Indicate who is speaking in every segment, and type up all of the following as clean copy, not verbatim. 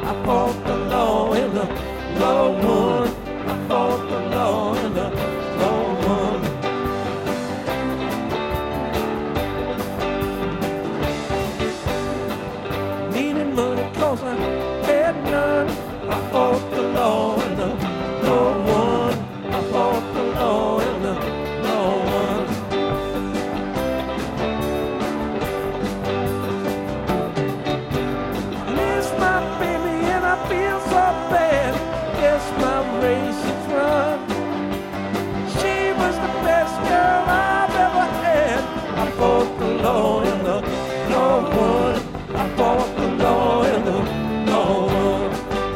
Speaker 1: I fought the law and the law won. I fought the law and the law won. Needed money 'cause I had none. I fought the law and the law won. I fought the law and the law won. Miss my baby and I feel so bad. Yes, my race is run. She was the best girl I've ever had. I fought the law and the law won. I fought the law and the law won.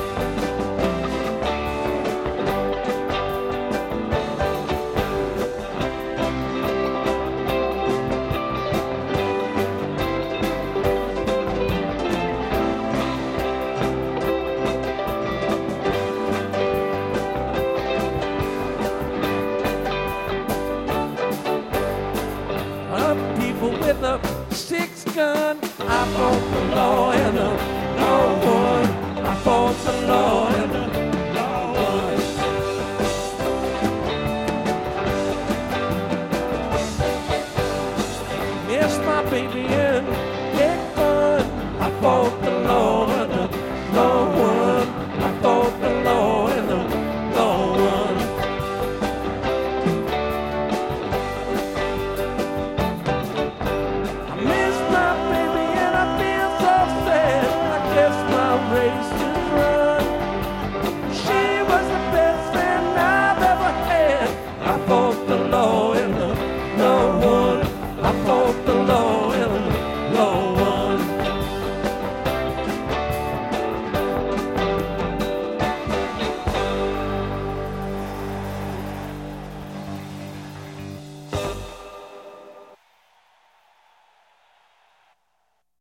Speaker 1: People with a six gun. I fought the law and the law won. I fought the law and the law won. Miss my baby and get fun. I fought the law and the law won.